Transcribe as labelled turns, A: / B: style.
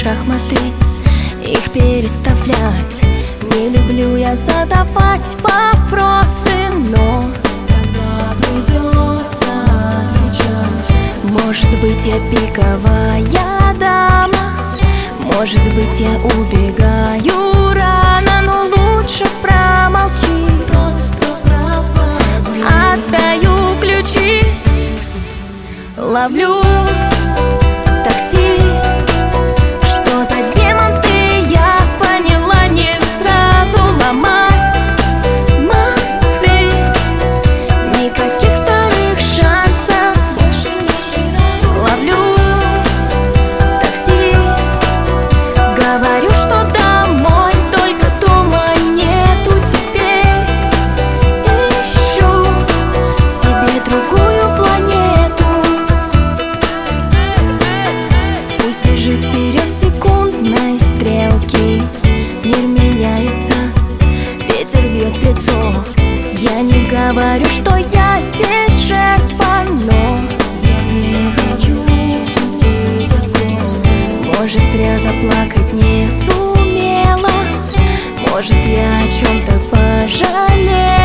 A: шахматы, их переставлять. Не люблю я задавать вопросы, но когда придется отвечать, может быть, я пиковая дама, может быть, я убегаю рано, но лучше промолчи. Просто проводи. Отдаю ключи, ловлю такси. Что за демон ты, я поняла не сразу. Ломать мосты, никаких вторых шансов больше ни разу. Ловлю такси, говорю, что домой, только дома нету теперь. Ищу себе другую планету. Пусть бежит вперед секундной стрелки. Мир меняется, ветер бьет в лицо. Я не говорю, что я здесь жертва, но я не хочу судить такого. Может, зря заплакать не сумела, может, я о чем-то пожалела.